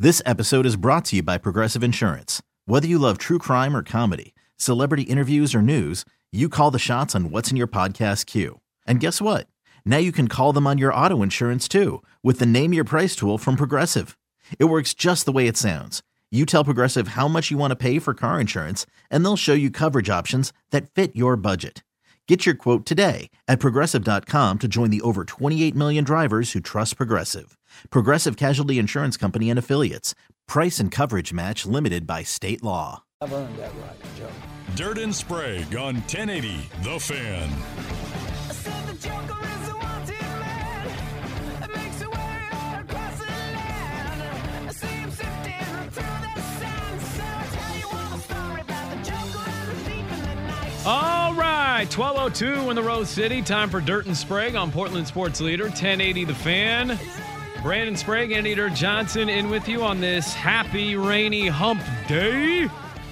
This episode is brought to you by Progressive Insurance. Whether you love true crime or comedy, celebrity interviews or news, you call the shots on what's in your podcast queue. And guess what? Now you can call them on your auto insurance too with the Name Your Price tool from Progressive. It works just the way it sounds. You tell Progressive how much you want to pay for car insurance, and they'll show you coverage options that fit your budget. Get your quote today at Progressive.com to join the over 28 million drivers who trust Progressive. Progressive Casualty Insurance Company and Affiliates. Price and coverage match limited by state law. I've earned that right, Joe. Dirt and Sprague on 1080 The Fan. I said the Joker is a wanted man. It makes a way all across the land. I see him sifting through the sand. So I'll tell you all the story about the Joker and the thief in the night. All right, 12:02 in the Rose City. Time for Dirt and Sprague on Portland Sports Leader, 1080 The Fan. Brandon Sprague and Eater Johnson in with you on this happy, rainy hump day.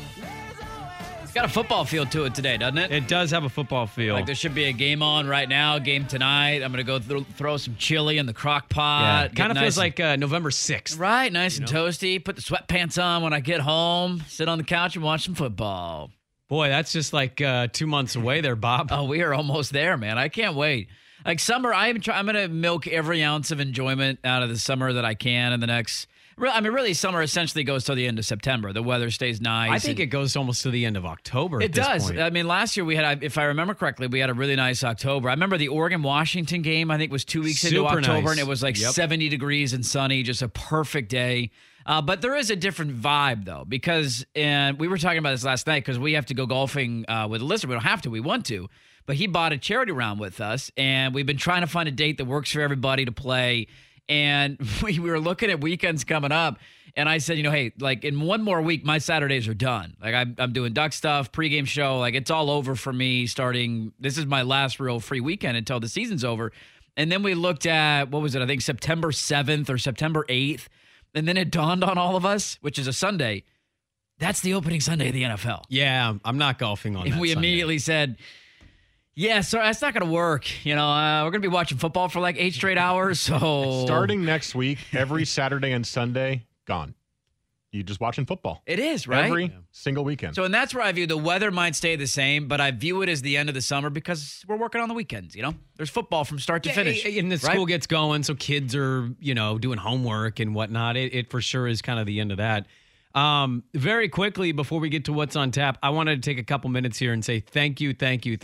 It's got a football feel to it today, doesn't it? It does have a football feel. Like there should be a game on right now, game tonight. I'm going to go throw some chili in the crock pot. Yeah, kind of nice feels like November 6th. Right, nice and toasty. Put the sweatpants on when I get home. Sit on the couch and watch some football. Boy, that's just like 2 months away there, Bob. Oh, we are almost there, man. I can't wait. Like summer, I'm going to milk every ounce of enjoyment out of the summer that I can in the next. I mean, really, summer essentially goes till the end of September. The weather stays nice. I think it goes almost to the end of October. It does. Point. I mean, last year we had, if I remember correctly, we had a really nice October. I remember the Oregon-Washington game, I think was 2 weeks into October, nice. And it was like 70 degrees and sunny, just a perfect day. But there is a different vibe, though, because, and we were talking about this last night, because we have to go golfing with a listener. We don't have to. We want to. But he bought a charity round with us, and we've been trying to find a date that works for everybody to play. And we were looking at weekends coming up, and I said, hey, like in one more week, my Saturdays are done. Like I'm doing duck stuff, pregame show. Like it's all over for me starting. This is my last real free weekend until the season's over. And then we looked at, what was it? I think September 7th or September 8th. And then it dawned on all of us, which is a Sunday. That's the opening Sunday of the NFL. Yeah, I'm not golfing on that And we Sunday. immediately said, yeah, so that's not going to work. We're going to be watching football for like 8 straight hours. So starting next week, every Saturday and Sunday, gone. You just watching football. It is, right? Every single weekend. So, and that's where I view the weather might stay the same, but I view it as the end of the summer because we're working on the weekends, There's football from start to finish. And the school gets going, so kids are, doing homework and whatnot. It for sure is kind of the end of that. Very quickly, before we get to what's on tap, I wanted to take a couple minutes here and say thank you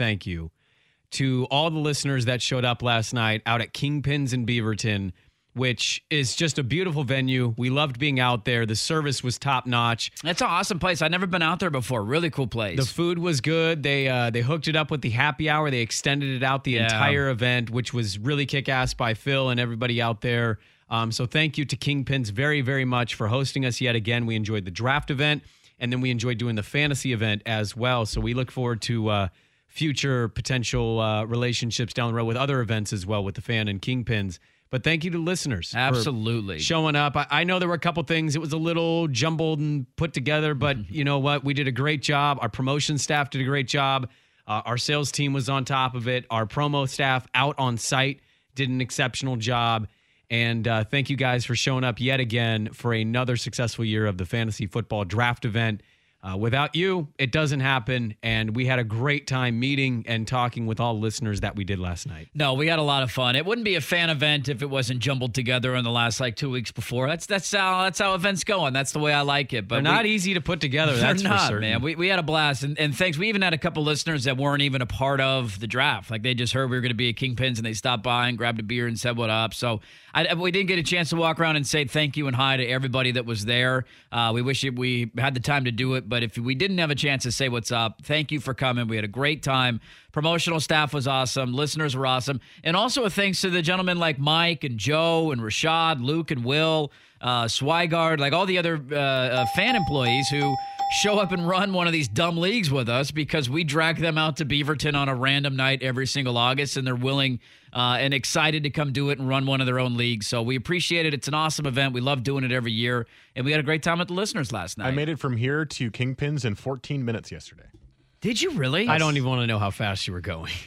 to all the listeners that showed up last night out at Kingpins in Beaverton, which is just a beautiful venue. We loved being out there. The service was top notch. That's an awesome place. I've never been out there before. Really cool place. The food was good. They hooked it up with the happy hour. They extended it out the entire event, which was really kick-ass by Phil and everybody out there. So thank you to Kingpins very, very much for hosting us yet again. We enjoyed the draft event, and then we enjoyed doing the fantasy event as well. So we look forward to future potential relationships down the road with other events as well with the fan and Kingpins. But thank you to listeners. Absolutely. For showing up. I know there were a couple things. It was a little jumbled and put together, but you know what? We did a great job. Our promotion staff did a great job. Our sales team was on top of it. Our promo staff out on site did an exceptional job. And thank you guys for showing up yet again for another successful year of the fantasy football draft event. Without you, it doesn't happen, and we had a great time meeting and talking with all listeners that we did last night. No, we had a lot of fun. It wouldn't be a fan event if it wasn't jumbled together in the last 2 weeks before. That's how events go, and that's the way I like it. But they're not easy to put together. That's they're not, for certain. Man. We had a blast, and thanks. We even had a couple listeners that weren't even a part of the draft. Like they just heard we were going to be at Kingpins, and they stopped by and grabbed a beer and said what up. So we didn't get a chance to walk around and say thank you and hi to everybody that was there. We wish we had the time to do it, but if we didn't have a chance to say what's up, thank you for coming. We had a great time. Promotional staff was awesome. Listeners were awesome. And also a thanks to the gentlemen like Mike and Joe and Rashad, Luke and Will, Swigard, like all the other fan employees who show up and run one of these dumb leagues with us because we drag them out to Beaverton on a random night every single August, and they're willing and excited to come do it and run one of their own leagues. So we appreciate it. It's an awesome event. We love doing it every year, and we had a great time with the listeners last night. I made it from here to Kingpins in 14 minutes yesterday. Did you really? I don't even want to know how fast you were going.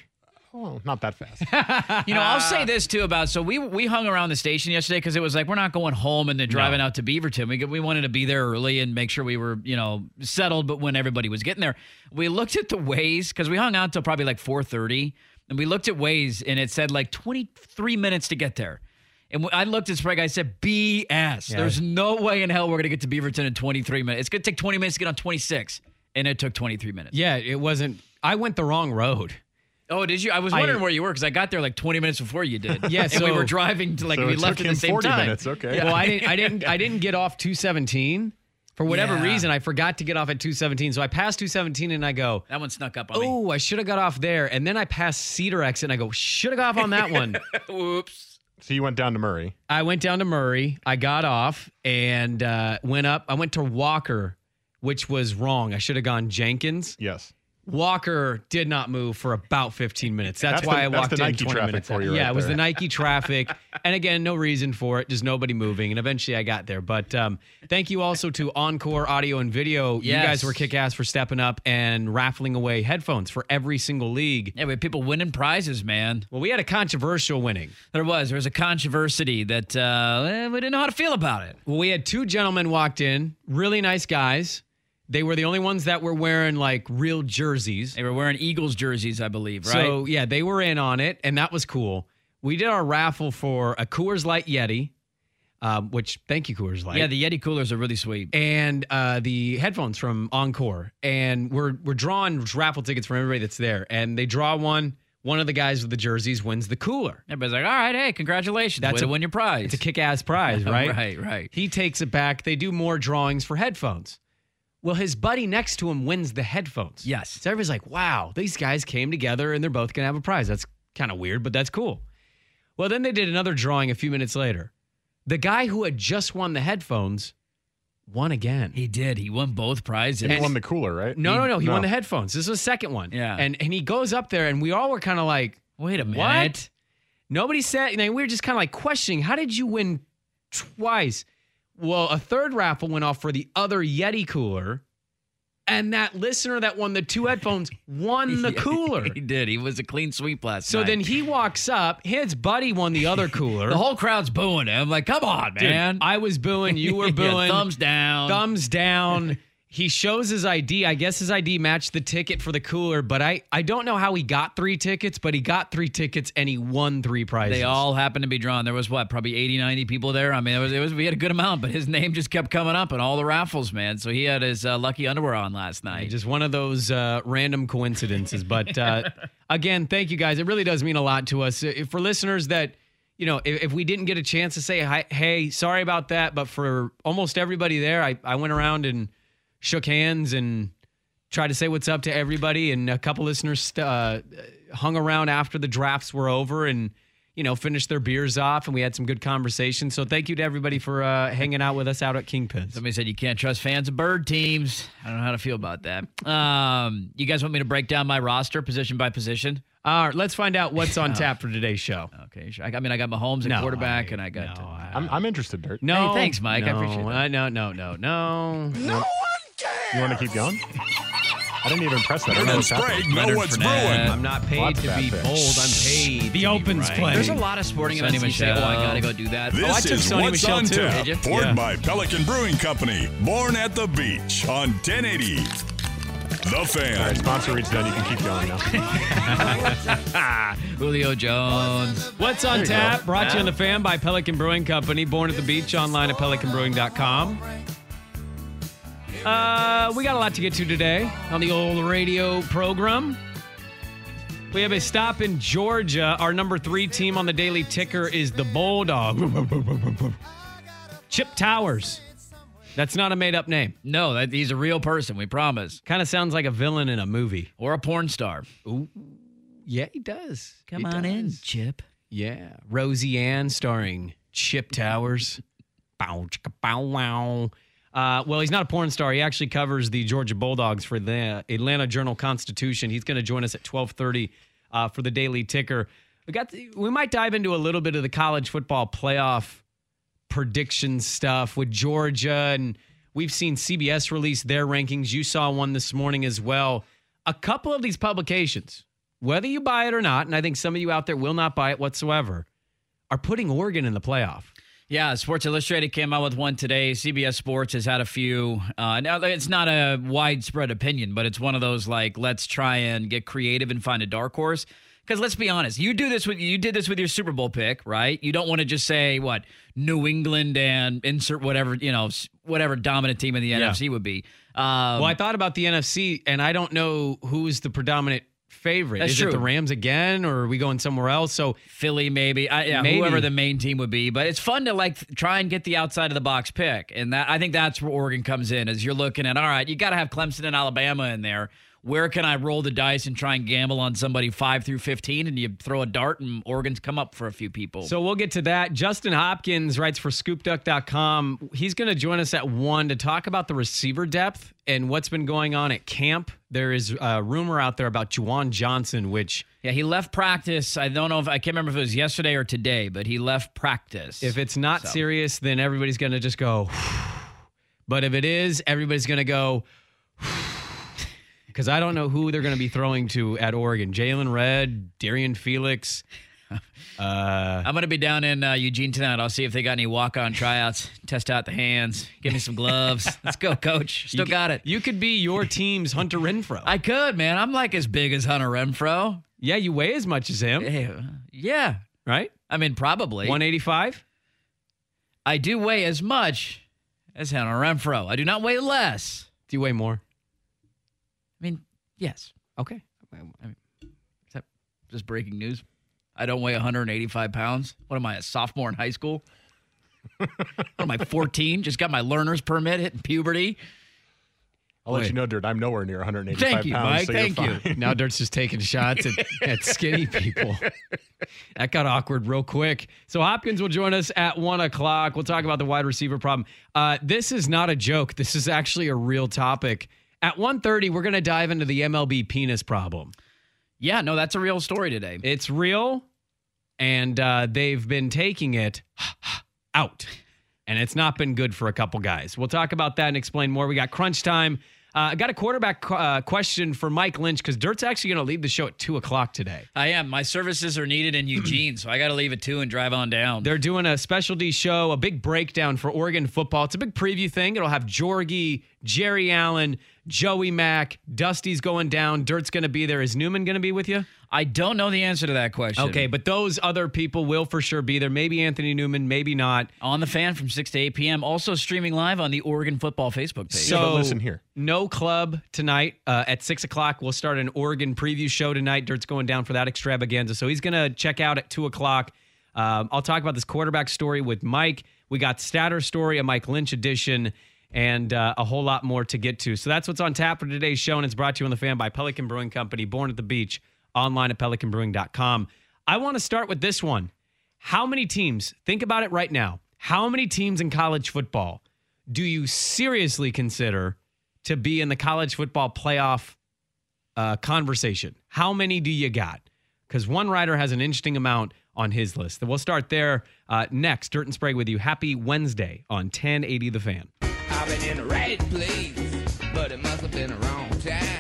Oh, not that fast. I'll say this too about, so we hung around the station yesterday because it was like, we're not going home and then driving out to Beaverton. We wanted to be there early and make sure we were, settled, but when everybody was getting there, we looked at the Waze because we hung out till probably like 4:30, and we looked at Waze and it said like 23 minutes to get there. And I looked at Sprague, I said, BS. Yeah. There's no way in hell we're going to get to Beaverton in 23 minutes. It's going to take 20 minutes to get on 26, and it took 23 minutes. Yeah, it wasn't. I went the wrong road. Oh, did you? I was wondering where you were because I got there like 20 minutes before you did. Yeah, and we were driving to so we left took at the same 40 time. minutes. Okay. Yeah. Well, I didn't get off 217 for whatever reason. I forgot to get off at 217, so I passed 217 and I go, that one snuck up on me. oh, I should have got off there, and then I passed Cedar exit and I go, should have got off on that one. Whoops. So you went down to Murray. I went down to Murray. I got off and went up. I went to Walker, which was wrong. I should have gone Jenkins. Yes. Walker did not move for about 15 minutes. That's why I that's walked the in Nike 20 traffic minutes. for you Yeah, right it was there. the Nike traffic. And again, no reason for it, just nobody moving. And eventually I got there. But thank you also to Encore Audio and Video. Yes. You guys were kick-ass for stepping up and raffling away headphones for every single league. Yeah, we had people winning prizes, man. Well, we had a controversial winning. There was a controversy that we didn't know how to feel about it. Well, we had two gentlemen walked in, really nice guys. They were the only ones that were wearing like real jerseys. They were wearing Eagles jerseys, I believe, right? So, yeah, they were in on it, and that was cool. We did our raffle for a Coors Light Yeti, which, thank you, Coors Light. Yeah, the Yeti coolers are really sweet. And the headphones from Encore. And we're drawing raffle tickets from everybody that's there. And they draw one. One of the guys with the jerseys wins the cooler. Everybody's like, all right, hey, congratulations. Way to win your prize. It's a kick-ass prize, right? Right. He takes it back. They do more drawings for headphones. Well, his buddy next to him wins the headphones. Yes. So everybody's like, wow, these guys came together and they're both going to have a prize. That's kind of weird, but that's cool. Well, then they did another drawing a few minutes later. The guy who had just won the headphones won again. He did. He won both prizes. And he won the cooler, right? No. He won the headphones. This was the second one. Yeah. And he goes up there and we all were kind of like, Wait a minute. what? Nobody said, and we were just kind of like questioning, how did you win twice? Well, a third raffle went off for the other Yeti cooler. And that listener that won the two headphones won the cooler. He did. He was a clean sweep last So night. then he walks up. His buddy won the other cooler. The whole crowd's booing him. Like, come on, Dude, man. I was booing. You were Yeah, booing. thumbs down. Thumbs down. He shows his ID. I guess his ID matched the ticket for the cooler, but I don't know how he got 3 tickets, but he got 3 tickets and he won 3 prizes. They all happened to be drawn. There was probably 80, 90 people there. I mean, it was we had a good amount, but his name just kept coming up in all the raffles, man. So he had his lucky underwear on last night. Just one of those random coincidences. But again, thank you guys. It really does mean a lot to us. For listeners that, if we didn't get a chance to say, hi, hey, sorry about that. But for almost everybody there, I went around and shook hands and tried to say what's up to everybody. And a couple listeners hung around after the drafts were over and, finished their beers off. And we had some good conversation. So thank you to everybody for hanging out with us out at Kingpins. Somebody said you can't trust fans of bird teams. I don't know how to feel about that. You guys want me to break down my roster position by position? All right, let's find out what's on tap for today's show. Okay, sure. I got Mahomes at quarterback, and I got. I'm interested, Dirt. No, Hey, thanks, Mike. I appreciate that. No. You want to keep going? I didn't even press that. I don't Dirt know and what's happening. Sprague know Leonard what's Fournette. brewing. I'm not paid Lots to of be that bold. pick. I'm paid. The to Open's be playing. There's a lot of sporting events. You say, oh, I got to go do that. This I took is Sonny What's Michel on too. Tap, Did you? poured Yeah. by Pelican Brewing Company. Born at the beach on 1080. The All right, Fan. sponsor reads done. You can keep going now. Julio Jones. What's on There you tap? go. Brought to you on the Fan by Pelican Brewing Company. Born at the beach, online at pelicanbrewing.com. We got a lot to get to today on the old radio program. We have a stop in Georgia. Our number 3 team on the daily ticker is the Bulldog. Chip Towers. That's not a made-up name. No, he's a real person. We promise. Kind of sounds like a villain in a movie. Or a porn star. Yeah, he does. Come He on in, does. Chip. Yeah. Rosie Ann starring Chip Towers. Bow, chicka, bow, wow. Well, he's not a porn star. He actually covers the Georgia Bulldogs for the Atlanta Journal-Constitution. He's going to join us at 12:30 for the Daily Ticker. We might dive into a little bit of the college football playoff prediction stuff with Georgia, and we've seen CBS release their rankings. You saw one this morning as well. A couple of these publications, whether you buy it or not, and I think some of you out there will not buy it whatsoever, are putting Oregon in the playoff. Yeah, Sports Illustrated came out with one today. CBS Sports has had a few. Now, it's not a widespread opinion, but it's one of those like, let's try and get creative and find a dark horse. Because let's be honest, you did this with your Super Bowl pick, right? You don't want to just say what New England and insert whatever dominant team in the NFC would be. Well, I thought about the NFC, and I don't know who's the predominant favorite. That's Is true. it the Rams again, or are we going somewhere else? So Philly, maybe. Maybe. Whoever the main team would be. But it's fun to like try and get the outside of the box pick. And that I think that's where Oregon comes in, as you're looking at, all right, you got to have Clemson and Alabama in there. Where can I roll the dice and try and gamble on somebody 5 through 15? And you throw a dart, and Oregon's come up for a few people. So we'll get to that. Justin Hopkins writes for ScoopDuck.com. He's going to join us at 1 to talk about the receiver depth and what's been going on at camp. There is a rumor out there about Juwan Johnson, which... Yeah, he left practice. I don't know I can't remember if it was yesterday or today, but he left practice. If it's not serious, then everybody's going to just go... But if it is, everybody's going to go... Because I don't know who they're going to be throwing to at Oregon. Jalen Redd, Darian Felix. I'm going to be down in Eugene tonight. I'll see if they got any walk-on tryouts. Test out the hands. Give me some gloves. Let's go, coach. Still got it. You could be your team's Hunter Renfrow. I could, man. I'm like as big as Hunter Renfrow. Yeah, you weigh as much as him, Yeah. right? I mean, probably. 185? I do weigh as much as Hunter Renfrow. I do not weigh less. Do you weigh more? I mean, yes. Okay. Is that just breaking news? I don't weigh 185 pounds. What am I, a sophomore in high school? What am I, 14? Just got my learner's permit, hitting puberty. I'll let you know, Dirt. I'm nowhere near 185 Thank you, pounds. Mike. So Thank you're you. fine. Now Dirt's just taking shots at skinny people. That got awkward real quick. So Hopkins will join us at 1 o'clock. We'll talk about the wide receiver problem. This is not a joke. This is actually a real topic. At 1:30, we're going to dive into the MLB penis problem. Yeah, no, that's a real story today. It's real, and they've been taking it out, and it's not been good for a couple guys. We'll talk about that and explain more. We got crunch time. I got a quarterback question for Mike Lynch because Dirt's actually going to leave the show at 2 o'clock today. I am. My services are needed in Eugene, so I got to leave at 2 and drive on down. They're doing a specialty show, a big breakdown for Oregon football. It's a big preview thing. It'll have Jorgie, Jerry Allen, Joey Mack, Dusty's going down. Dirt's going to be there. Is Newman going to be with you? I don't know the answer to that question. Okay, but those other people will for sure be there. Maybe Anthony Newman, maybe not. On the Fan from 6 to 8 p.m. Also streaming live on the Oregon Football Facebook page. So but listen here. No club tonight. At 6 o'clock, we'll start an Oregon preview show tonight. Dirt's going down for that extravaganza. So he's going to check out at 2 o'clock. I'll talk about this quarterback story with Mike. We got Statter story, a Mike Lynch edition, and a whole lot more to get to. So that's what's on tap for today's show, and it's brought to you on the Fan by Pelican Brewing Company, born at the beach, online at pelicanbrewing.com. I want to start with this one. How many teams, think about it right now, how many teams in college football do you seriously consider to be in the college football playoff conversation? How many do you got? Because one writer has an interesting amount on his list. We'll start there next. Dirt and Sprague with you. Happy Wednesday on 1080 The Fan. I've been in the right place, but it must have been the wrong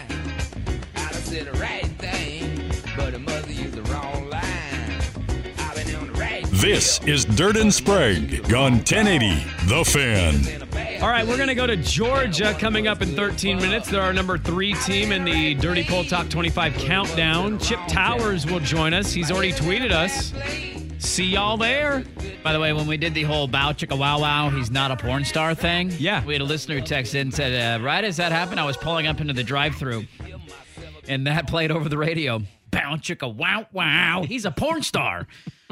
time. I done said the right thing, but it must have used the wrong line. I've been on the right. This is Dirt and Sprague on 1080 The Fan. All right, we're going to go to Georgia coming up in 13 minutes. They're our number 3 team in the Dirty Poll Top 25 countdown. Chip Towers will join us. He's already tweeted us. See y'all there. By the way, when we did the whole bow chicka wow wow, he's not a porn star thing. Yeah. We had a listener who texted in and said, right as that happened, I was pulling up into the drive-thru. And that played over the radio. Bow chicka wow wow. He's a porn star.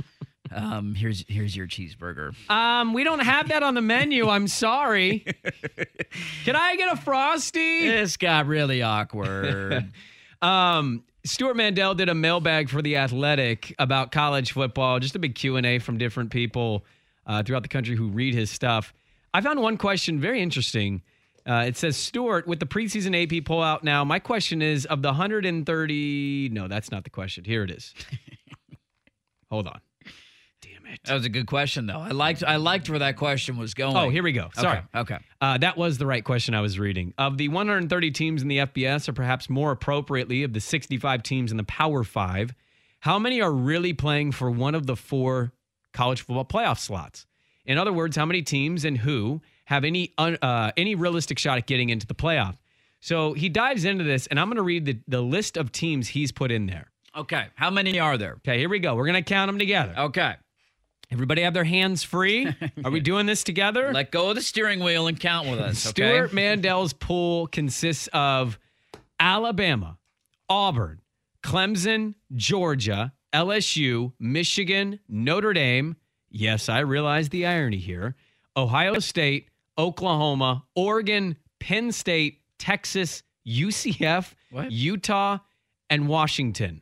Here's your cheeseburger. We don't have that on the menu. I'm sorry. Can I get a Frosty? This got really awkward. Stuart Mandel did a mailbag for The Athletic about college football, just a big Q&A from different people throughout the country who read his stuff. I found one question very interesting. It says, Stuart, with the preseason AP poll out now, my question is, of the 130... No, that's not the question. Here it is. Hold on. Damn it? That was a good question, though. I liked where that question was going. Oh, here we go. Sorry. Okay. That was the right question I was reading. Of the 130 teams in the FBS, or perhaps more appropriately, of the 65 teams in the Power 5, how many are really playing for one of the 4 college football playoff slots? In other words, how many teams and who have any realistic shot at getting into the playoff? So he dives into this, and I'm going to read the list of teams he's put in there. Okay. How many are there? Okay, here we go. We're going to count them together. Okay. Everybody have their hands free? Are we doing this together? Let go of the steering wheel and count with us, okay? Stuart Mandel's pool consists of Alabama, Auburn, Clemson, Georgia, LSU, Michigan, Notre Dame. Yes, I realize the irony here. Ohio State, Oklahoma, Oregon, Penn State, Texas, UCF, Utah, and Washington.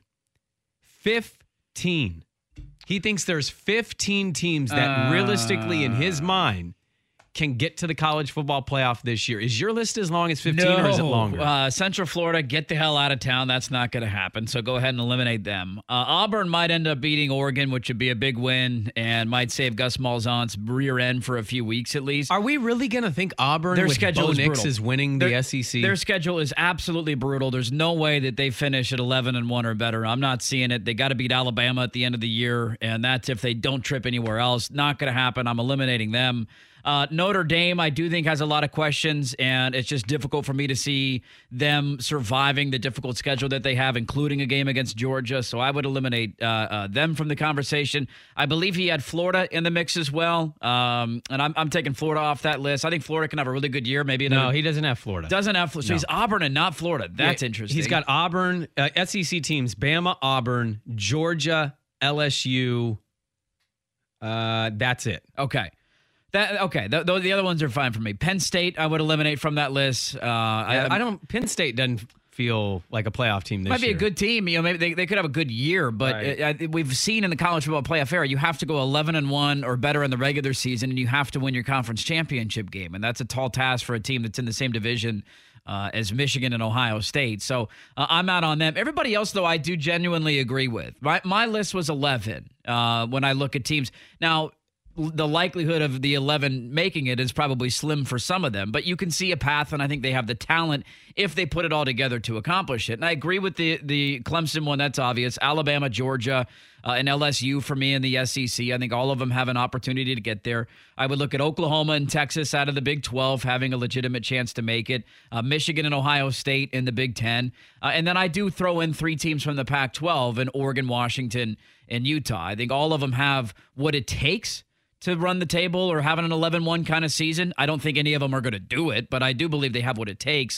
15. He thinks there's 15 teams that realistically, in his mind, can get to the college football playoff this year. Is your list as long as 15 or is it longer? Central Florida, get the hell out of town. That's not going to happen. So go ahead and eliminate them. Auburn might end up beating Oregon, which would be a big win and might save Gus Malzahn's rear end for a few weeks at least. Are we really going to think Auburn Their with schedule Bo is Nix brutal. is winning the SEC? Their schedule is absolutely brutal. There's no way that they finish at 11-1 or better. I'm not seeing it. They got to beat Alabama at the end of the year, and that's if they don't trip anywhere else. Not going to happen. I'm eliminating them. Notre Dame, I do think, has a lot of questions, and it's just difficult for me to see them surviving the difficult schedule that they have, including a game against Georgia. So I would eliminate them from the conversation. I believe he had Florida in the mix as well, and I'm taking Florida off that list. I think Florida can have a really good year. Maybe no, he doesn't have Florida. Doesn't have Florida. So he's Auburn and not Florida. That's interesting. He's got Auburn, SEC teams, Bama, Auburn, Georgia, LSU. That's it. Okay. The other ones are fine for me. Penn State, I would eliminate from that list. I don't. Penn State doesn't feel like a playoff team this year. Might be a good team. You know, maybe they could have a good year, but Right. We've seen in the college football playoff era, you have to go 11-1 or better in the regular season, and you have to win your conference championship game, and that's a tall task for a team that's in the same division as Michigan and Ohio State. So I'm out on them. Everybody else, though, I do genuinely agree with. My list was 11 when I look at teams. Now, the likelihood of the 11 making it is probably slim for some of them, but you can see a path, and I think they have the talent if they put it all together to accomplish it. And I agree with the Clemson one. That's obvious. Alabama, Georgia, and LSU for me in the SEC. I think all of them have an opportunity to get there. I would look at Oklahoma and Texas out of the Big 12 having a legitimate chance to make it. Michigan and Ohio State in the Big 10. And then I do throw in 3 teams from the Pac-12 in Oregon, Washington, and Utah. I think all of them have what it takes to run the table or having an 11-1 kind of season. I don't think any of them are going to do it, but I do believe they have what it takes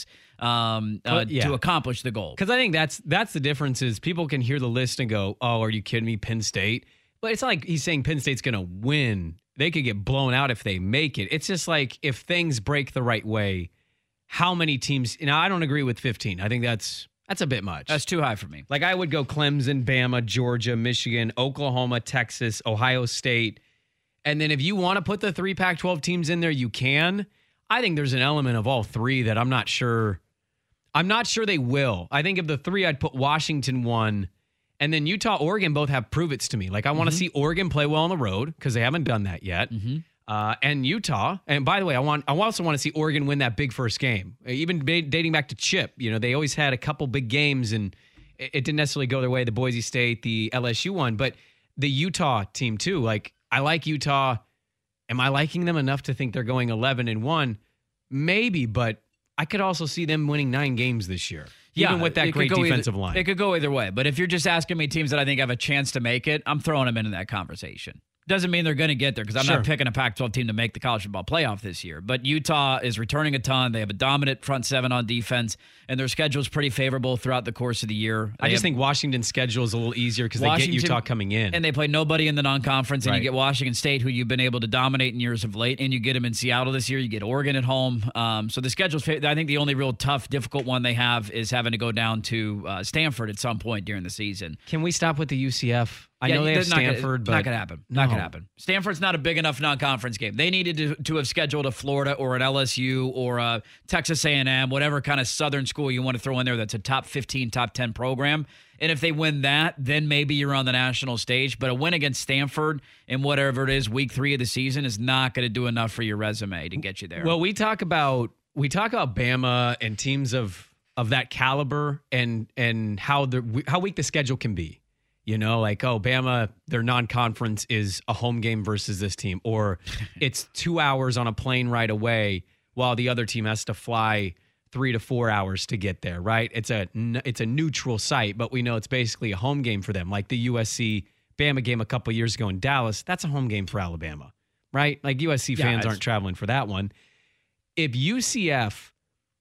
to accomplish the goal. Because I think that's the difference is people can hear the list and go, oh, are you kidding me, Penn State? But it's not like he's saying Penn State's going to win. They could get blown out if they make it. It's just like if things break the right way, how many teams? Now, I don't agree with 15. I think that's a bit much. That's too high for me. Like I would go Clemson, Bama, Georgia, Michigan, Oklahoma, Texas, Ohio State. And then if you want to put the 3 Pac-12 teams in there, you can. I think there's an element of all 3 that I'm not sure they will. I think of the 3, I'd put Washington 1, and then Utah, Oregon both have prove-its to me. Like I want to see Oregon play well on the road because they haven't done that yet. And Utah. And by the way, I also want to see Oregon win that big first game. Even dating back to Chip, they always had a couple big games, and it didn't necessarily go their way. The Boise State, the LSU one, but the Utah team too. Like I like Utah. Am I liking them enough to think they're going 11-1? Maybe, but I could also see them winning 9 games this year. Even with that great defensive line. It could go either way. But if you're just asking me teams that I think have a chance to make it, I'm throwing them into that conversation. Doesn't mean they're going to get there because I'm not picking a Pac-12 team to make the college football playoff this year. But Utah is returning a ton. They have a dominant front 7 on defense, and their schedule is pretty favorable throughout the course of the year. I just think Washington's schedule is a little easier because they get Utah coming in. And they play nobody in the non-conference, and you get Washington State, who you've been able to dominate in years of late, and you get them in Seattle this year. You get Oregon at home. So the schedule's, I think the only real tough, difficult one they have is having to go down to Stanford at some point during the season. Can we stop with the UCF I know they have Stanford, but not going to happen. Not going to happen. Stanford's not a big enough non-conference game. They needed to have scheduled a Florida or an LSU or a Texas A&M, whatever kind of Southern school you want to throw in there that's a top 15, top 10 program. And if they win that, then maybe you're on the national stage. But a win against Stanford in whatever it is, week 3 of the season, is not going to do enough for your resume to get you there. Well, we talk about Bama and teams of that caliber and how weak the schedule can be. You know, like, oh, Bama, their non-conference is a home game versus this team, or it's 2 hours on a plane ride away while the other team has to fly 3 to 4 hours to get there, right? It's a neutral site, but we know it's basically a home game for them. Like the USC Bama game a couple years ago in Dallas, that's a home game for Alabama, right? Like USC fans aren't traveling for that one. If UCF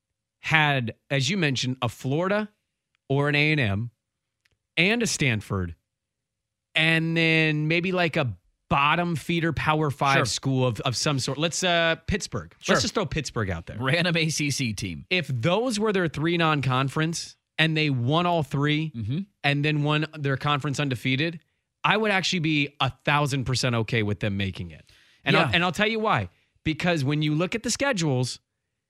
had, as you mentioned, a Florida or an A&M and a Stanford, and then maybe like a bottom feeder Power 5 school of some sort. Let's Pittsburgh. Sure. Let's just throw Pittsburgh out there. Random ACC team. If those were their 3 non-conference and they won all 3 and then won their conference undefeated, I would actually be 1,000% okay with them making it. And I'll tell you why. Because when you look at the schedules,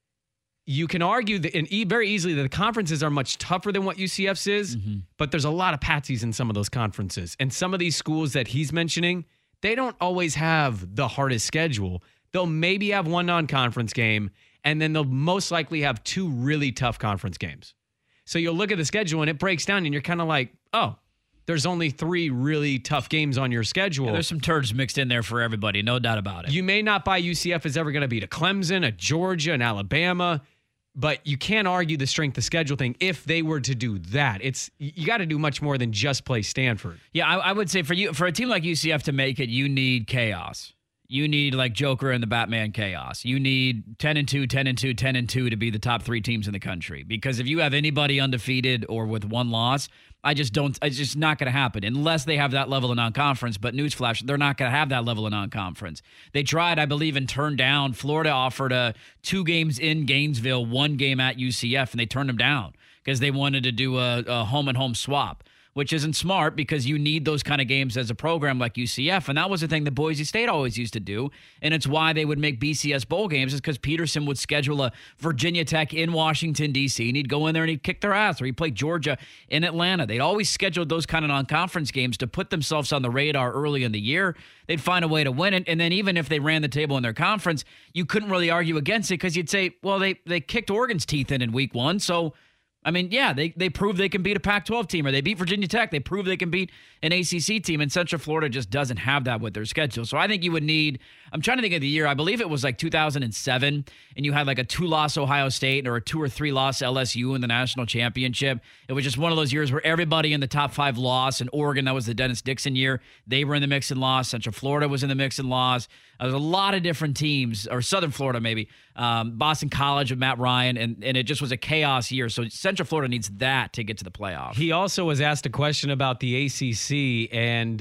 you can argue that, and very easily, that the conferences are much tougher than what UCF's is, but there's a lot of patsies in some of those conferences. And some of these schools that he's mentioning, they don't always have the hardest schedule. They'll maybe have one non-conference game, and then they'll most likely have 2 really tough conference games. So you'll look at the schedule, and it breaks down, and you're kind of like, oh, there's only 3 really tough games on your schedule. Yeah, there's some turds mixed in there for everybody, no doubt about it. You may not buy UCF is ever going to beat a Clemson, a Georgia, an Alabama, but you can't argue the strength of schedule thing if they were to do that. You got to do much more than just play Stanford. Yeah, I would say for a team like UCF to make it, you need chaos. You need like Joker and the Batman chaos. You need 10-2, 10-2, 10-2 to be the top 3 teams in the country. Because if you have anybody undefeated or with 1 loss, it's just not going to happen unless they have that level of non-conference. But newsflash, they're not going to have that level of non-conference. They tried, I believe, and turned down. Florida offered 2 games in Gainesville, 1 game at UCF, and they turned them down because they wanted to do a home-and-home swap, which isn't smart because you need those kind of games as a program like UCF. And that was the thing that Boise State always used to do. And it's why they would make BCS bowl games, is because Peterson would schedule a Virginia Tech in Washington, D.C., and he'd go in there and he'd kick their ass, or he'd play Georgia in Atlanta. They'd always scheduled those kind of non-conference games to put themselves on the radar early in the year. They'd find a way to win it. And then even if they ran the table in their conference, you couldn't really argue against it because you'd say, well, they kicked Oregon's teeth in week 1, so I mean, yeah, they proved they can beat a Pac-12 team, or they beat Virginia Tech. They proved they can beat an ACC team, and Central Florida just doesn't have that with their schedule. So I think you would need, I'm trying to think of the year, I believe it was like 2007, and you had like a 2-loss Ohio State or a 2 or 3-loss LSU in the national championship. It was just one of those years where everybody in the top 5 lost, and Oregon, that was the Dennis Dixon year, they were in the mix and lost. Central Florida was in the mix and lost. There's a lot of different teams, or Southern Florida maybe, Boston College with Matt Ryan, and it just was a chaos year. So Central Florida needs that to get to the playoff. He also was asked a question about the ACC, and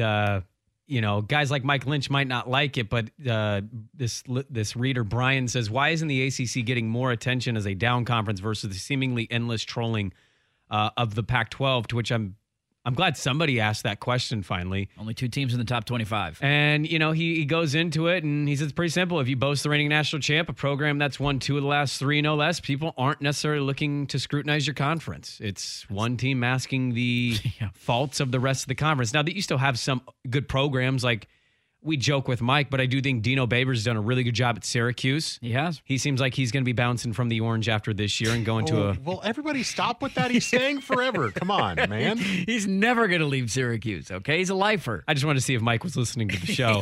guys like Mike Lynch might not like it, but this reader Brian says, why isn't the ACC getting more attention as a down conference versus the seemingly endless trolling of the Pac-12? To which I'm glad somebody asked that question finally. Only 2 teams in the top 25. And, he goes into it and he says it's pretty simple. If you boast the reigning national champ, a program that's won 2 of the last 3, no less, people aren't necessarily looking to scrutinize your conference. It's one team masking the faults of the rest of the conference. Now that you still have some good programs, like we joke with Mike, but I do think Dino Babers has done a really good job at Syracuse. He has. He seems like he's going to be bouncing from the orange after this year and going to a... Well, everybody stop with that. He's staying forever. Come on, man. He's never going to leave Syracuse, okay? He's a lifer. I just wanted to see if Mike was listening to the show.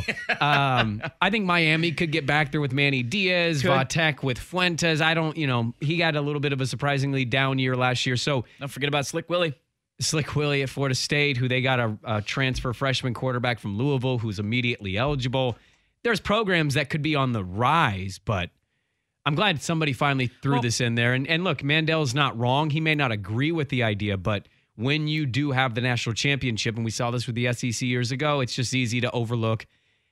I think Miami could get back there with Manny Diaz, Vatek with Fuentes. He got a little bit of a surprisingly down year last year. So don't forget about Slick Willie. Slick Willie at Florida State, who they got a transfer freshman quarterback from Louisville who's immediately eligible. There's programs that could be on the rise, but I'm glad somebody finally threw this in there. And look, Mandel's not wrong. He may not agree with the idea, but when you do have the national championship, and we saw this with the SEC years ago, it's just easy to overlook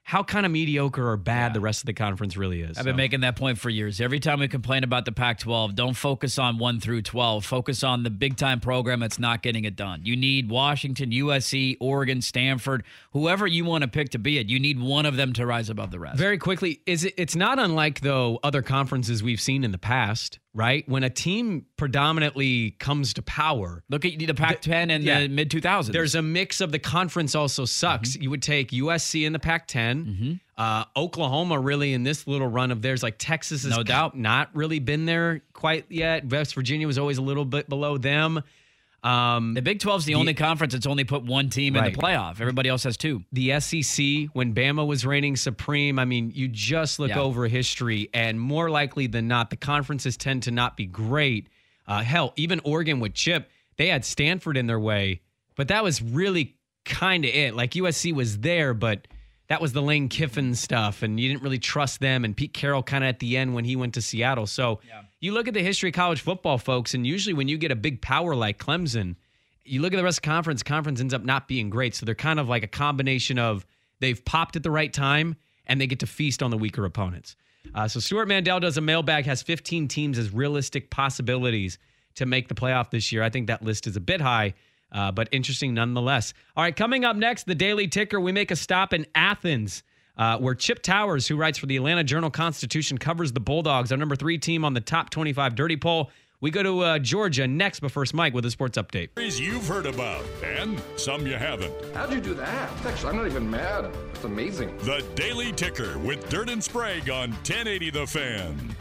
how kind of mediocre or bad the rest of the conference really is. I've been making that point for years. Every time we complain about the Pac-12, don't focus on 1 through 12. Focus on the big-time program that's not getting it done. You need Washington, USC, Oregon, Stanford, whoever you want to pick to be it. You need one of them to rise above the rest. Very quickly, it's not unlike, though, other conferences we've seen in the past, right? When a team predominantly comes to power. Look at the Pac-10 and the mid-2000s. There's a mix of the conference also sucks. You would take USC in the Pac-10. Oklahoma really in this little run of theirs, like Texas has No doubt. not really been there quite yet. West Virginia was always a little bit below them. The Big 12 is the only conference that's only put one team in the playoff. Everybody else has two. The SEC, when Bama was reigning supreme, I mean, you just look over history, and more likely than not, the conferences tend to not be great. Hell, even Oregon with Chip, they had Stanford in their way, but that was really kind of it. Like USC was there, but that was the Lane Kiffin stuff, and you didn't really trust them, and Pete Carroll kind of at the end when he went to Seattle. So you look at the history of college football, folks, and usually when you get a big power like Clemson, you look at the rest of the conference ends up not being great. So they're kind of like a combination of they've popped at the right time, and they get to feast on the weaker opponents. So Stuart Mandel does a mailbag, has 15 teams as realistic possibilities to make the playoff this year. I think that list is a bit high, but interesting nonetheless. All right, coming up next, the Daily Ticker. We make a stop in Athens, where Chip Towers, who writes for the Atlanta Journal-Constitution, covers the Bulldogs, our number 3 team on the top 25 dirty poll. We go to Georgia next, but first, Mike with a sports update. You've heard about, and some you haven't. How'd you do that? Actually, I'm not even mad. It's amazing. The Daily Ticker with Dirt and Sprague on 1080 The Fan.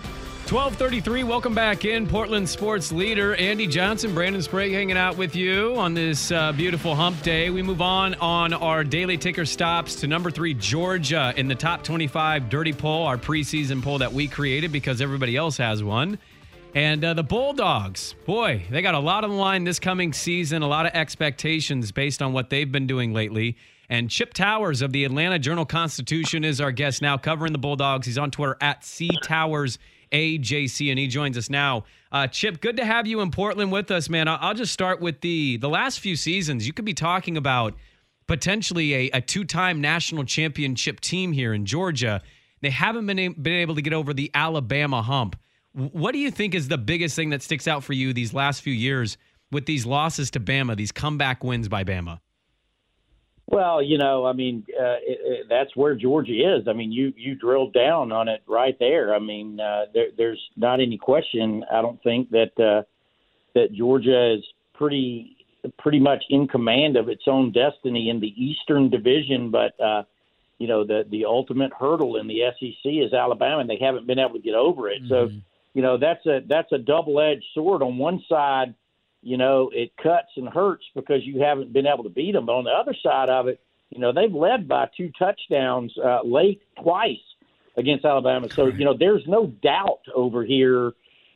12:33, welcome back in. Portland sports leader Andy Johnson, Brandon Sprague hanging out with you on this beautiful hump day. We move on our Daily Ticker stops to number 3, Georgia, in the top 25 dirty poll, our preseason poll that we created because everybody else has one. And the Bulldogs, boy, they got a lot on the line this coming season, a lot of expectations based on what they've been doing lately. And Chip Towers of the Atlanta Journal-Constitution is our guest now, covering the Bulldogs. He's on Twitter at CTowersAJC, and he joins us now. Chip, good to have you in Portland with us, man. I'll just start with the last few seasons. You could be talking about potentially a 2-time national championship team here in Georgia. They haven't been able to get over the Alabama hump. What do you think is the biggest thing that sticks out for you these last few years with these losses to Bama, these comeback wins by Bama? Well, I mean, that's where Georgia is. I mean, you drilled down on it right there. I mean, there's not any question, I don't think, that Georgia is pretty much in command of its own destiny in the Eastern Division. But, the ultimate hurdle in the SEC is Alabama, and they haven't been able to get over it. So, that's a double-edged sword. On one side, it cuts and hurts because you haven't been able to beat them. But on the other side of it, they've led by 2 touchdowns late twice against Alabama. So, there's no doubt over here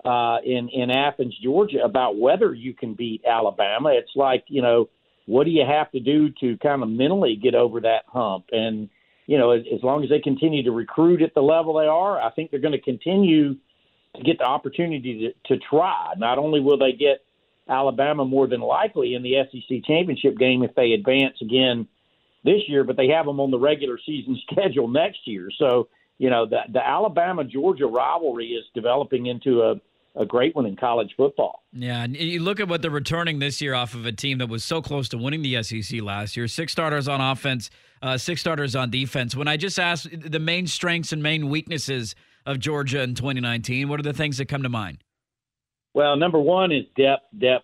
in Athens, Georgia, about whether you can beat Alabama. It's like, what do you have to do to kind of mentally get over that hump? And, as long as they continue to recruit at the level they are, I think they're going to continue to get the opportunity to try. Not only will they get Alabama more than likely in the SEC championship game if they advance again this year, but they have them on the regular season schedule next year. So, the Alabama-Georgia rivalry is developing into a great one in college football. Yeah, and you look at what they're returning this year off of a team that was so close to winning the SEC last year. 6 starters on offense, 6 starters on defense. When I just asked the main strengths and main weaknesses of Georgia in 2019, what are the things that come to mind? Well, number one is depth.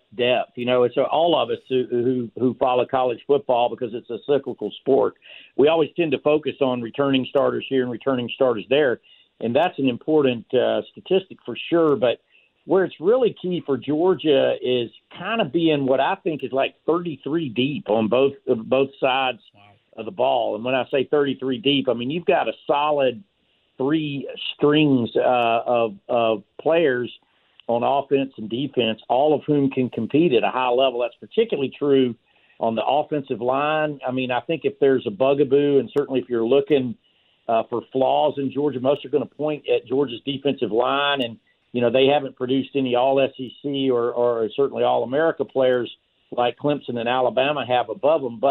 It's all of us who follow college football because it's a cyclical sport. We always tend to focus on returning starters here and returning starters there, and that's an important statistic for sure. But where it's really key for Georgia is kind of being what I think is like 33 deep on both sides of the ball. And when I say 33 deep, I mean you've got a solid 3 strings of players on offense and defense, all of whom can compete at a high level. That's particularly true on the offensive line. I mean, I think if there's a bugaboo, and certainly if you're looking for flaws in Georgia, most are going to point at Georgia's defensive line. And, they haven't produced any all-SEC or certainly all-America players like Clemson and Alabama have above them. But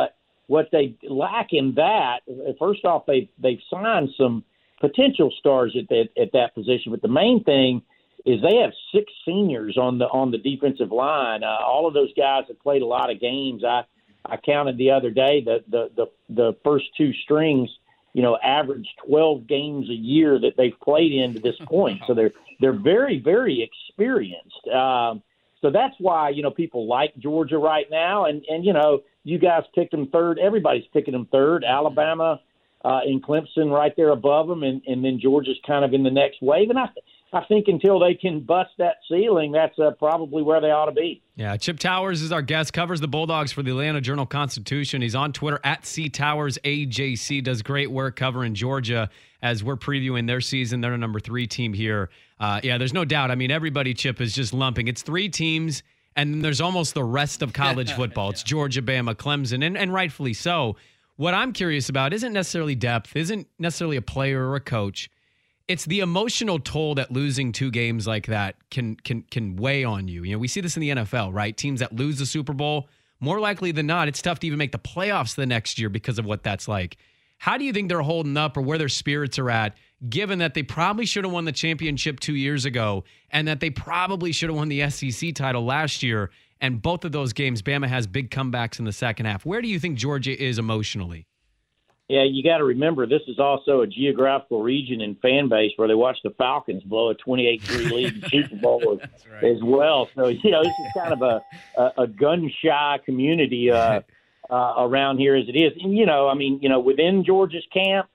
what they lack in that, first off, they've signed some potential stars at that position, but the main thing is they have 6 seniors on the defensive line. All of those guys have played a lot of games. I counted the other day that the first 2 strings, average 12 games a year that they've played in to this point. So they're very, very experienced. So that's why, people like Georgia right now. And you guys picked them third. Everybody's picking them third. Alabama and Clemson right there above them. And then Georgia's kind of in the next wave. And I think until they can bust that ceiling, that's probably where they ought to be. Yeah, Chip Towers is our guest, covers the Bulldogs for the Atlanta Journal-Constitution. He's on Twitter at CTowersAJC, does great work covering Georgia as we're previewing their season. They're a number 3 team here. There's no doubt. I mean, everybody, Chip, is just lumping. It's 3 teams, and then there's almost the rest of college football. It's Georgia, Bama, Clemson, and rightfully so. What I'm curious about isn't necessarily depth, isn't necessarily a player or a coach. It's the emotional toll that losing 2 games like that can weigh on you. We see this in the NFL, right? Teams that lose the Super Bowl, more likely than not, it's tough to even make the playoffs the next year because of what that's like. How do you think they're holding up or where their spirits are at, given that they probably should have won the championship 2 years ago and that they probably should have won the SEC title last year? And both of those games, Bama has big comebacks in the second half. Where do you think Georgia is emotionally? Yeah, you got to remember this is also a geographical region and fan base where they watch the Falcons blow a 28-3 lead in the Super Bowl as well. So, this is kind of a gun-shy community around here as it is. And, within Georgia's camp,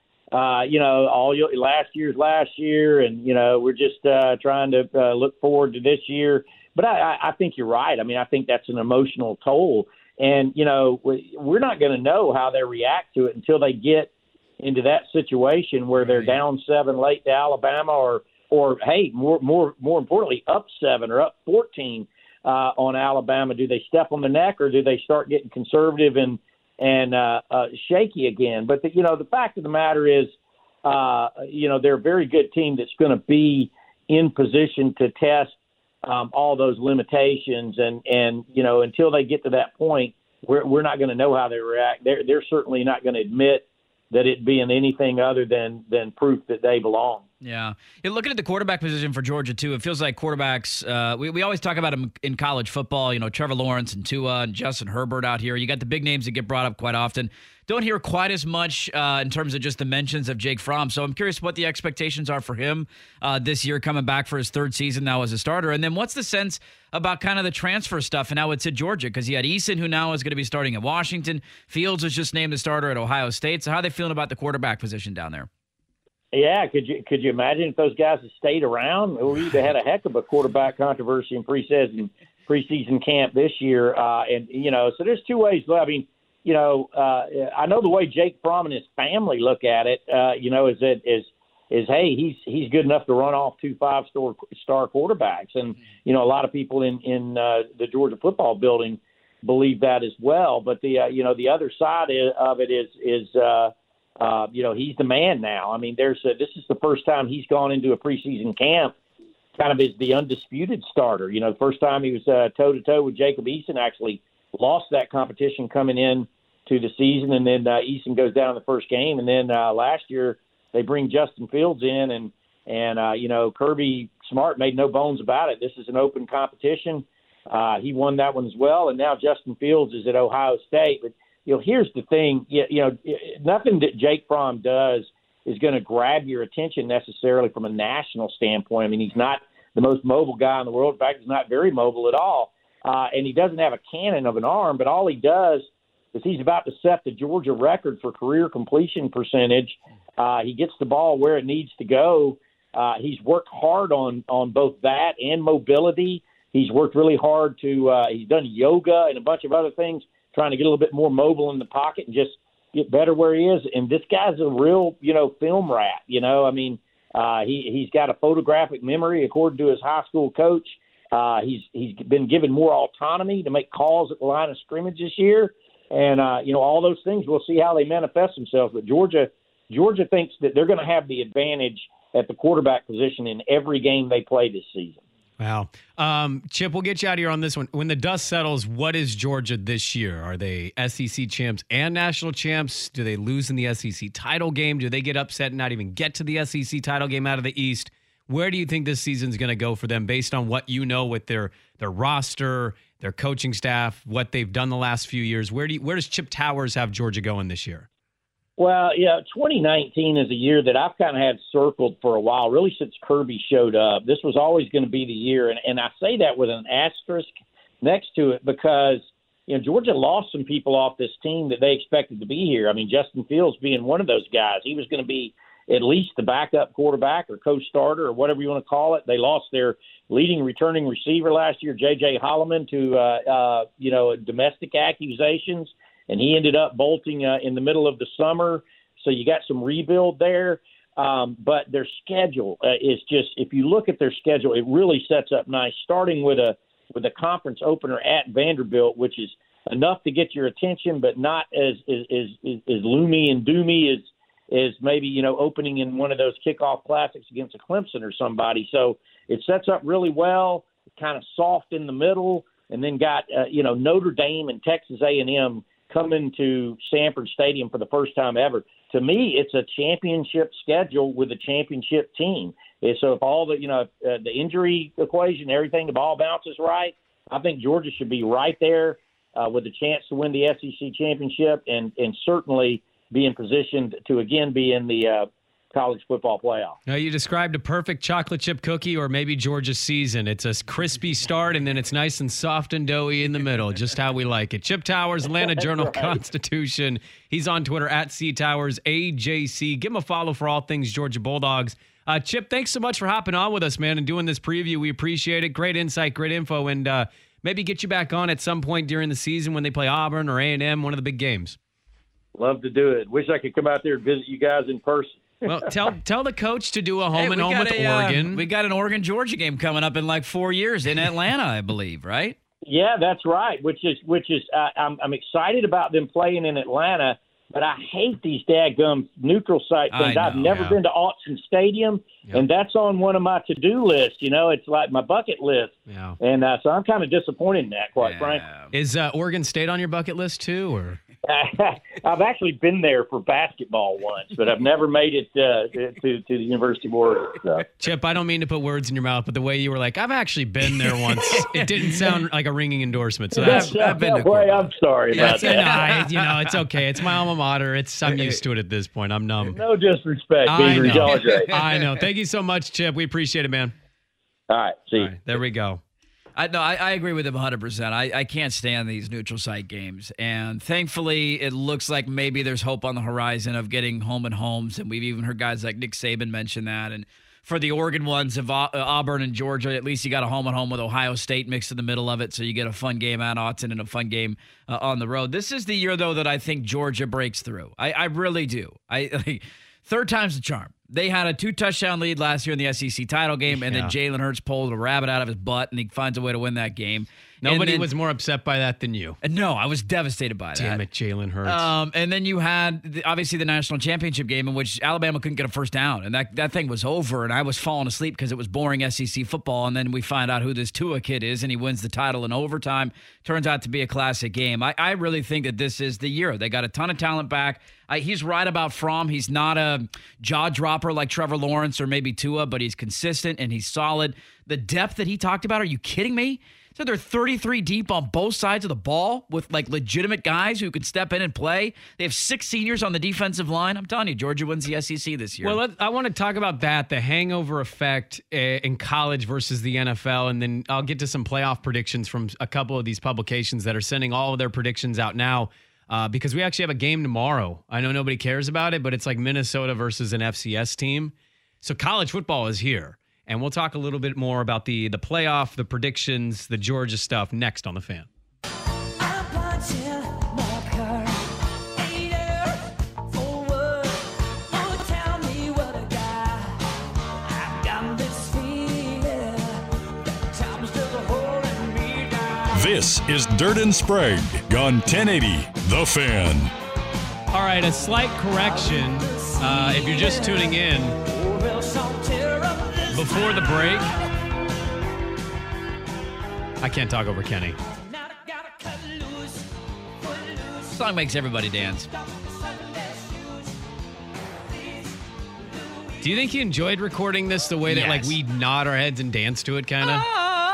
last year, and, we're just trying to look forward to this year. But I think you're right. I mean, I think that's an emotional toll. And, we're not going to know how they react to it until they get into that situation where they're down 7 late to Alabama or hey, more importantly, up 7 or up 14 on Alabama. Do they step on the neck or do they start getting conservative and shaky again? But, the fact of the matter is, they're a very good team that's going to be in position to test all those limitations, and until they get to that point, we're not going to know how they react. They're certainly not going to admit that it being anything other than proof that they belong. Yeah. Looking at the quarterback position for Georgia, too, it feels like quarterbacks, we always talk about them in college football, Trevor Lawrence and Tua and Justin Herbert out here. You got the big names that get brought up quite often. Don't hear quite as much in terms of just the mentions of Jake Fromm. So I'm curious what the expectations are for him this year, coming back for his 3rd season now as a starter. And then what's the sense about kind of the transfer stuff and how it's at Georgia? Because you had Eason, who now is going to be starting at Washington. Fields was just named the starter at Ohio State. So how are they feeling about the quarterback position down there? Yeah, could you imagine if those guys had stayed around? We'd have had a heck of a quarterback controversy in preseason camp this year. So there's 2 ways. I mean, I know the way Jake Fromm and his family look at it, is hey, he's good enough to run off 2 5-star quarterbacks. And, a lot of people in the Georgia football building believe that as well. But the other side of it is he's the man now. I mean, this is the first time he's gone into a preseason camp kind of as the undisputed starter. The first time he was toe-to-toe with Jacob Eason, actually lost that competition coming in to the season, and then Eason goes down in the first game. And then last year they bring Justin Fields in, and Kirby Smart made no bones about it. This is an open competition. He won that one as well, and now Justin Fields is at Ohio State. But here's the thing, nothing that Jake Fromm does is going to grab your attention necessarily from a national standpoint. I mean, he's not the most mobile guy in the world. In fact, he's not very mobile at all. And he doesn't have a cannon of an arm, but all he does is he's about to set the Georgia record for career completion percentage. He gets the ball where it needs to go. He's worked hard on both that and mobility. He's worked really hard he's done yoga and a bunch of other things, trying to get a little bit more mobile in the pocket and just get better where he is. And this guy's a real, film rat. I mean, he's got a photographic memory, according to his high school coach. He's been given more autonomy to make calls at the line of scrimmage this year. And, all those things, we'll see how they manifest themselves. But Georgia thinks that they're going to have the advantage at the quarterback position in every game they play this season. Wow. Chip, we'll get you out of here on this one. When the dust settles, what is Georgia this year? Are they SEC champs and national champs? Do they lose in the SEC title game? Do they get upset and not even get to the SEC title game out of the East? Where do you think this season's going to go for them based on what you know with their roster, their coaching staff, what they've done the last few years? Where does Chip Towers have Georgia going this year? Well, 2019 is a year that I've kind of had circled for a while, really since Kirby showed up. This was always going to be the year, and I say that with an asterisk next to it because, Georgia lost some people off this team that they expected to be here. I mean, Justin Fields being one of those guys. He was going to be at least the backup quarterback or co-starter or whatever you want to call it. They lost their leading returning receiver last year, J.J. Holloman, to, domestic accusations. And he ended up bolting in the middle of the summer. So you got some rebuild there. But their schedule is just, if you look at their schedule, it really sets up nice, starting with a conference opener at Vanderbilt, which is enough to get your attention, but not as loomy and doomy as maybe, opening in one of those kickoff classics against a Clemson or somebody. So it sets up really well, kind of soft in the middle, and then got, Notre Dame and Texas A&M coming to Sanford Stadium for the first time ever. To me, it's a championship schedule with a championship team. And so if all the, the injury equation, everything, the ball bounces right, I think Georgia should be right there with a chance to win the SEC championship and certainly be in position to, again, be in the college football playoff. Now, you described a perfect chocolate chip cookie or maybe Georgia's season. It's a crispy start, and then it's nice and soft and doughy in the middle, just how we like it. Chip Towers, Atlanta Journal-Constitution. He's on Twitter, @CTowersAJC. Give him a follow for all things Georgia Bulldogs. Chip, thanks so much for hopping on with us, man, and doing this preview. We appreciate it. Great insight, great info, and maybe get you back on at some point during the season when they play Auburn or A&M, one of the big games. Love to do it. Wish I could come out there and visit you guys in person. Well, tell the coach to do a home and home with Oregon. We got an Oregon-Georgia game coming up in like 4 years in Atlanta, I believe, right? Yeah, that's right. Which is I'm excited about them playing in Atlanta, but I hate these dadgum neutral site things. I've never been to Autzen Stadium, and that's on one of my to-do lists. It's like my bucket list. Yeah. And so I'm kind of disappointed in that, quite frankly. Is Oregon State on your bucket list too, or? I've actually been there for basketball once, but I've never made it to the University of Oregon. So. Chip, I don't mean to put words in your mouth, but the way you were like, I've actually been there once, it didn't sound like a ringing endorsement. So I've been to I'm sorry about that. It's okay. It's my alma mater. I'm used to it at this point. I'm numb. No disrespect, Beaver. Y'all are great. I know. Thank you so much, Chip. We appreciate it, man. All right. See you. There we go. I agree with him 100%. I can't stand these neutral site games. And thankfully, it looks like maybe there's hope on the horizon of getting home and homes. And we've even heard guys like Nick Saban mention that. And for the Oregon ones of Auburn and Georgia, at least you got a home and home with Ohio State mixed in the middle of it. So you get a fun game at Autzen and a fun game on the road. This is the year, though, that I think Georgia breaks through. I really do. Third time's the charm. They had a 2-touchdown lead last year in the SEC title game, and then Jalen Hurts pulled a rabbit out of his butt, and he finds a way to win that game. Nobody was more upset by that than you. No, I was devastated by that. Damn it, Jalen Hurts. And then you had, obviously, the national championship game in which Alabama couldn't get a first down, and that thing was over, and I was falling asleep because it was boring SEC football, and then we find out who this Tua kid is, and he wins the title in overtime. Turns out to be a classic game. I really think that this is the year. They got a ton of talent back. He's right about Fromm. He's not a jaw dropper like Trevor Lawrence or maybe Tua, but he's consistent and he's solid. The depth that he talked about, are you kidding me? So they're 33 deep on both sides of the ball with like legitimate guys who could step in and play. They have 6 seniors on the defensive line. I'm telling you, Georgia wins the SEC this year. Well, I want to talk about that, the hangover effect in college versus the NFL, and then I'll get to some playoff predictions from a couple of these publications that are sending all of their predictions out now. Because we actually have a game tomorrow. I know nobody cares about it, but it's like Minnesota versus an FCS team. So college football is here. And we'll talk a little bit more about the playoff, the predictions, the Georgia stuff next on The Fan. This is Dirt and Sprague on 1080 The Fan. All right, a slight correction. If you're just tuning in, before the break, I can't talk over Kenny. Song makes everybody dance. Do you think he enjoyed recording this the way that like Yes. we nod our heads and dance to it, kind of?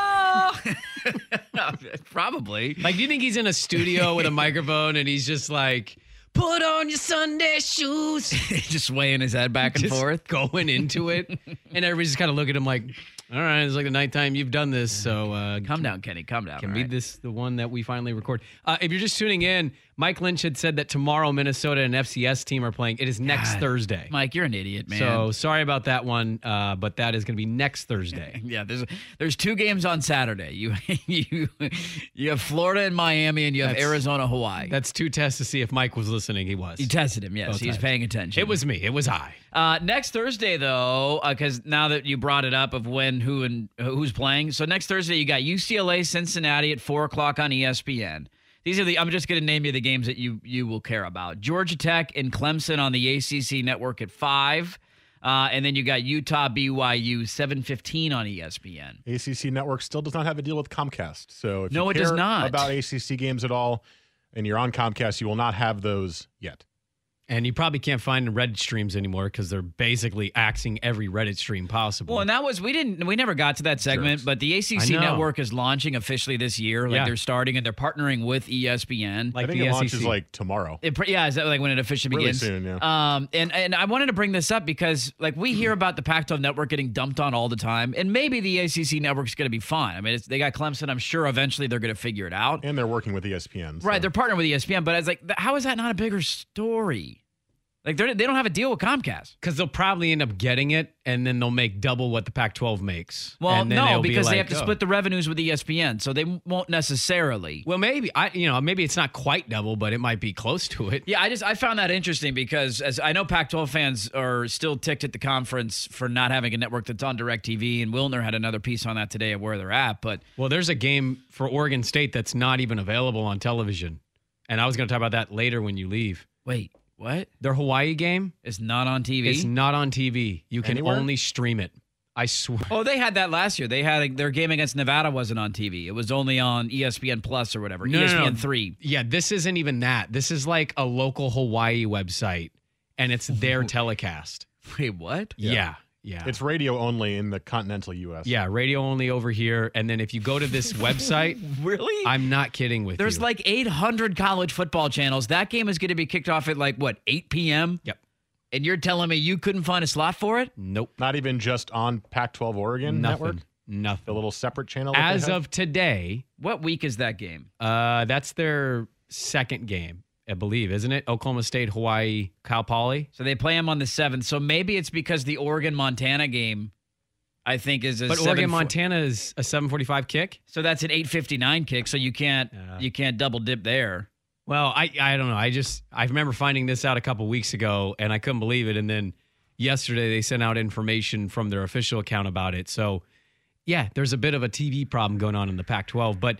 Probably. Like, do you think he's in a studio with a microphone and he's just like, put on your Sunday shoes, Just swaying his head back and just forth. going into it, and everybody's just kind of looking at him like, all right, it's like the ninth time you've done this, so Calm down, Kenny. Calm down. can all be right? this the one that we finally record? If you're just tuning in, Mike Lynch had said that tomorrow Minnesota and FCS team are playing. It is next God. Thursday. Mike, you're an idiot, man. So sorry about that one, but that is going to be next Thursday. yeah, there's 2 games on Saturday. You have Florida and Miami, and you have That's- Arizona, Hawaii. That's 2 tests to see if Mike was listening. He was. You tested him, yes. Both He's times. paying attention. It was me. It was I. Next Thursday, though, because now that you brought it up of when, who, and who's playing. So next Thursday, you got UCLA, Cincinnati at 4 o'clock on ESPN. These are I'm just going to name you the games that you will care about. Georgia Tech and Clemson on the ACC network at 5. And then you got Utah, BYU, 7:15 on ESPN. ACC Network still does not have a deal with Comcast. So if No, you it care does not. about ACC games at all and you're on Comcast, you will not have those yet. And you probably can't find Reddit streams anymore because they're basically axing every Reddit stream possible. Well, and that was we never got to that segment, Jerks. but the I ACC know. network is launching officially this year. Like Yeah. they're starting and they're partnering with ESPN. Like I think the it launches SEC. like tomorrow. Is that like when it officially Really begins? soon, yeah. And I wanted to bring this up because like we hear about the Pac-12 network getting dumped on all the time, and maybe the ACC network's going to be fine. I mean, they got Clemson. I'm sure eventually they're going to figure it out. And they're working with ESPN. so- Right, they're partnering with ESPN, but I was like, how is that not a bigger story? Like they don't have a deal with Comcast. Because they'll probably end up getting it, and then they'll make double what the Pac-12 makes. Well, and then no, they'll be because they like, have to oh. split the revenues with ESPN, so they won't necessarily. Well, maybe maybe it's not quite double, but it might be close to it. Yeah, I found that interesting because as I know Pac-12 fans are still ticked at the conference for not having a network that's on DirecTV, and Wilner had another piece on that today of where they're at. But Well, there's a game for Oregon State that's not even available on television, and I was going to talk about that later when you leave. wait, what? Their Hawaii game It's not on TV? is not on TV. You can Anywhere? only stream it. I swear. Oh, they had that last year. They had their game against Nevada wasn't on TV. It was only on ESPN Plus or whatever. No, ESPN no, no. 3. Yeah, this isn't even that. This is like a local Hawaii website, and it's their telecast. Wait, what? Yeah. It's radio only in the continental U.S. Yeah, radio only over here. And then if you go to this website, Really? I'm not kidding with There's you. like 800 college football channels. That game is going to be kicked off at like, what, 8 p.m.? Yep. And you're telling me you couldn't find a slot for it? Nope. Not even just on Pac-12 Oregon Nothing. Network, the Nothing. little separate channel. that they As have? of today, What week is that game? that's their second game, I believe, isn't it? Oklahoma State, Hawaii, Cal Poly. So they play them on the 7th. So maybe it's because the Oregon-Montana game, I think, is a But 7 Oregon, Montana is a 7:45 kick. So that's an 8:59 kick. So you can't double dip there. Well, I don't know. I remember finding this out a couple weeks ago, and I couldn't believe it. And then yesterday they sent out information from their official account about it. So, yeah, there's a bit of a TV problem going on in the Pac-12. But,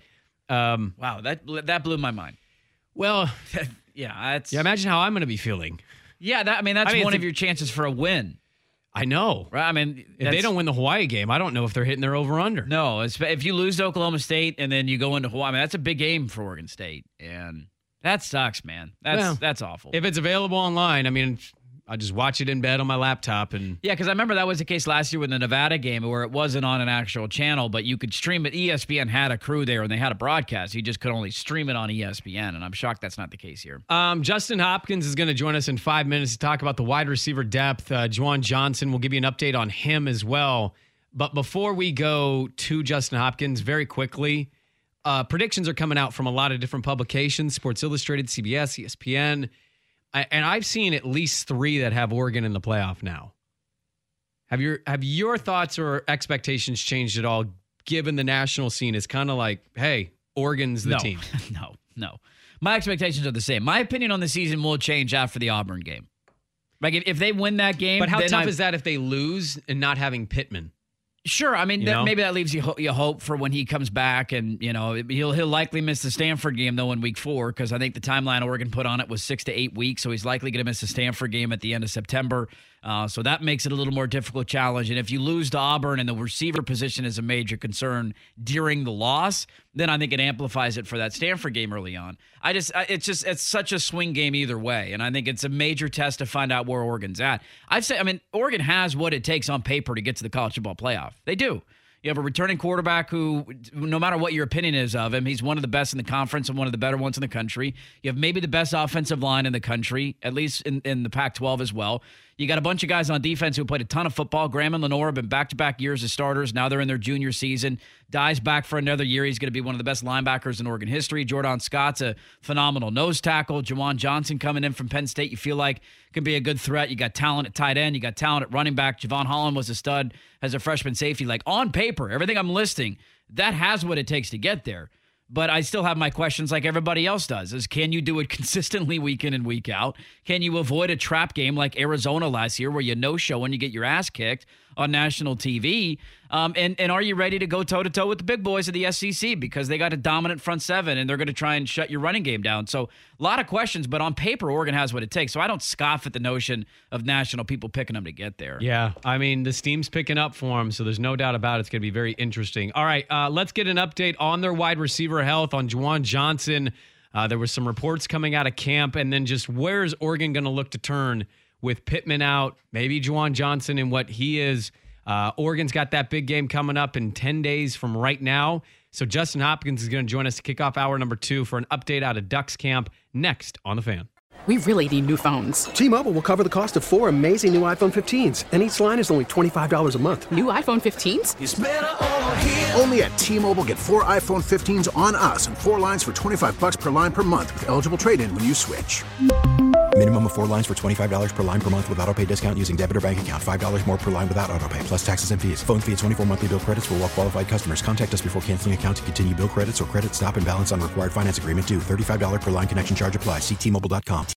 Wow, that blew my mind. well, Yeah, that's imagine how I'm going to be feeling. yeah. That's I mean, one it's of your chances for a win, I know. right? I mean, If they that's- don't win the Hawaii game, I don't know if they're hitting their over-under. No, if you lose to Oklahoma State and then you go into Hawaii, I mean, that's a big game for Oregon State, and that sucks, man. That's awful. If it's available online, I mean, I'll just watch it in bed on my laptop. And Yeah, because I remember that was the case last year with the Nevada game where it wasn't on an actual channel, but you could stream it. ESPN had a crew there and they had a broadcast. You just could only stream it on ESPN, and I'm shocked that's not the case here. Justin Hopkins is going to join us in 5 minutes to talk about the wide receiver depth. Juwan Johnson will give you an update on him as well. But before we go to Justin Hopkins, very quickly, predictions are coming out from a lot of different publications, Sports Illustrated, CBS, ESPN. And I've seen at least 3 that have Oregon in the playoff now. Have your thoughts or expectations changed at all, given the national scene is kind of like, hey, Oregon's the team? No. My expectations are the same. My opinion on the season will change after the Auburn game. Like if they win that game, But how then tough is that if they lose and not having Pittman? Sure. I mean, maybe that leaves you hope for when he comes back, and he'll likely miss the Stanford game though in week 4, because I think the timeline Oregon put on it was 6 to 8 weeks, so he's likely going to miss the Stanford game at the end of September. So that makes it a little more difficult challenge. And if you lose to Auburn and the receiver position is a major concern during the loss, then I think it amplifies it for that Stanford game early on. It's such a swing game either way. And I think it's a major test to find out where Oregon's at. Oregon has what it takes on paper to get to the college football playoff. They do. You have a returning quarterback who, no matter what your opinion is of him, he's one of the best in the conference and one of the better ones in the country. You have maybe the best offensive line in the country, at least in the Pac-12 as well. You got a bunch of guys on defense who played a ton of football. Graham and Lenore have been back-to-back years as starters. Now they're in their junior season. Dye's back for another year. He's going to be one of the best linebackers in Oregon history. Jordan Scott's a phenomenal nose tackle. Jawan Johnson coming in from Penn State, you feel like can be a good threat. You got talent at tight end. You got talent at running back. Javon Holland was a stud as a freshman safety. Like, on paper, everything I'm listing, that has what it takes to get there. But I still have my questions like everybody else does, is can you do it consistently week in and week out? Can you avoid a trap game like Arizona last year where you no-show and you get your ass kicked on national TV? And are you ready to go toe-to-toe with the big boys of the SEC, because they got a dominant front seven and they're going to try and shut your running game down? So a lot of questions, but on paper, Oregon has what it takes. So I don't scoff at the notion of national people picking them to get there. Yeah, I mean, the steam's picking up for them, so there's no doubt about it. It's going to be very interesting. All right, let's get an update on their wide receiver health, on Juwan Johnson. There were some reports coming out of camp, and then just where is Oregon going to look to turn with Pittman out, maybe Juwan Johnson and what he is. Oregon's got that big game coming up in 10 days from right now. So Justin Hopkins is going to join us to kick off hour number 2 for an update out of Ducks camp next on The Fan. We really need new phones. T-Mobile will cover the cost of 4 amazing new iPhone 15s, and each line is only $25 a month. New iPhone 15s? It's better over here. Only at T-Mobile, get 4 iPhone 15s on us and 4 lines for $25 per line per month with eligible trade-in when you switch. Minimum of 4 lines for $25 per line per month with autopay discount using debit or bank account. $5 more per line without autopay, plus taxes and fees. Phone fee at 24 monthly bill credits for well-qualified customers. Contact us before canceling account to continue bill credits or credit stop and balance on required finance agreement due. $35 per line connection charge applies. See T-Mobile.com.